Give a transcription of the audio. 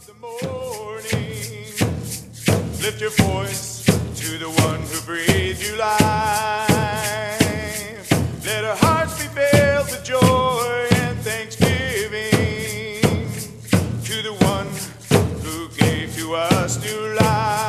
the morning, lift your voice to the one who breathed you life. Let our hearts be filled with joy and thanksgiving to the one who gave to us new life.